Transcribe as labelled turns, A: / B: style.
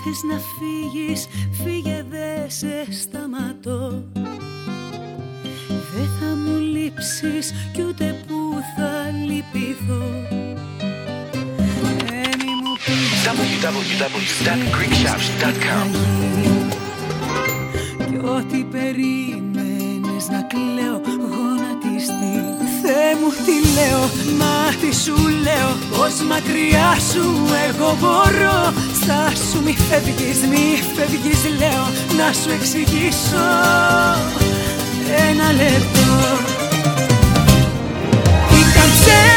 A: θες να φύγεις, φύγε, δε σε σταματώ. Δεν θα μου λείψεις κι ούτε που θα λυπηθώ. Μη μου πεις
B: www.greekshops.com.
A: κι ό,τι περίμενες να κλαίω γονατιστή. Θεέ μου τι λέω, μα τι σου λέω, πως μακριά σου εγώ μπορώ. Στάσου μη φεύγεις λέω, να σου εξηγήσω ένα λεπτό. Ήταν